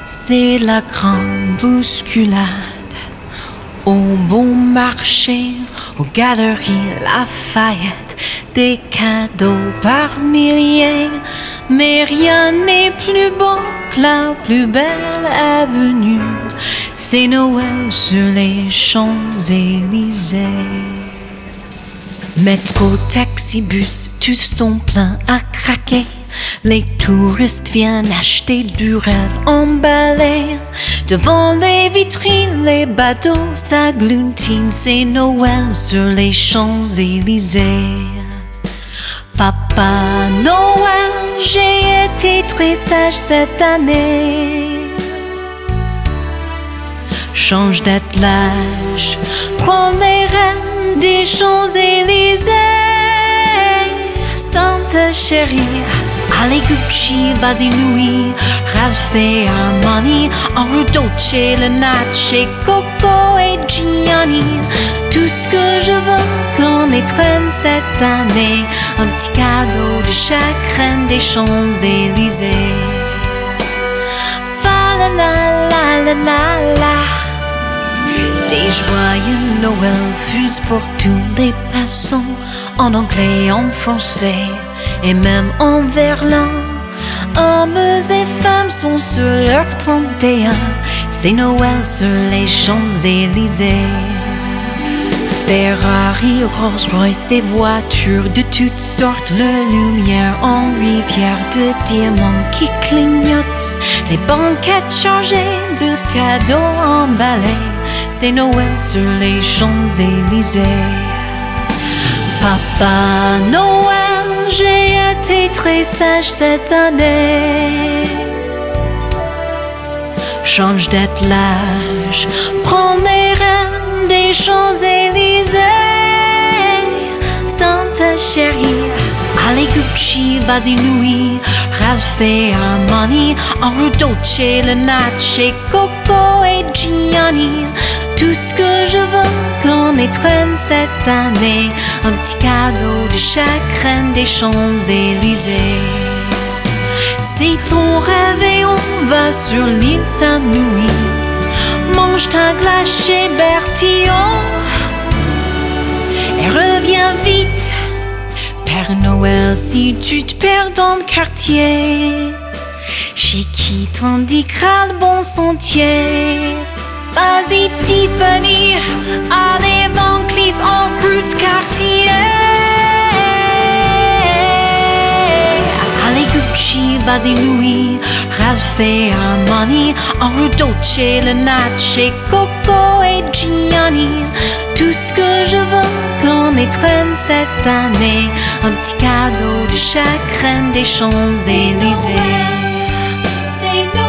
C'est la grande bousculade au bon marché, aux galeries Lafayette, des cadeaux par milliers. Mais rien n'est plus beau que la plus belle avenue, c'est Noël sur les Champs-Élysées. Métro, taxi, bus, tous sont pleins à craquer. Les touristes viennent acheter du rêve emballé. Devant les vitrines, les bateaux s'agglutinent. C'est Noël sur les Champs-Élysées. Papa Noël, j'ai été très sage cette année. Change d'attelage, prends les rênes des Champs-Élysées. Santa chérie, allez Gucci, vas-y Louis, Ralph et Armani, en route Dolce, le Nace, Coco et Gianni. Tout ce que je veux qu'on m'étrenne cette année, un petit cadeau de chaque reine des Champs-Élysées. Fa la la la la la la. Des joyeux Noël fusent pour tous les passants, en anglais, en français et même en verlan. Hommes et femmes sont sur leur 31, c'est Noël sur les Champs-Élysées. Ferrari, Rolls-Royce, des voitures de toutes sortes, la lumière en rivière de diamants qui clignotent, les banquettes chargées de cadeaux emballés, c'est Noël sur les Champs-Élysées. Papa Noël, j'ai été très sage cette année. Change d'attelage, prends les rênes des Champs-Élysées. Santa chérie, allez Gucci, vas-y Louis, Ralph et Armani, en route Dolce, le Nace, Coco et Gianni. Tout ce que je veux qu'on m'étrenne cette année, un petit cadeau de chaque reine des Champs-Élysées. C'est ton réveillon, va sur l'île Saint-Louis, mange ta glace chez Bertillon et reviens vite, Père Noël, si tu te perds dans le quartier, chez qui t'indiquera le bon sentier. Vas-y Tiffany, allez Van Cleef en route Cartier. Allez Gucci, vas-y Louis, Ralph et Armani, en route Dolce, le Nace, Coco et Gianni. Tout ce que je veux qu'on m'étrenne cette année, un petit cadeau de chaque reine des Champs-Élysées. C'est nous.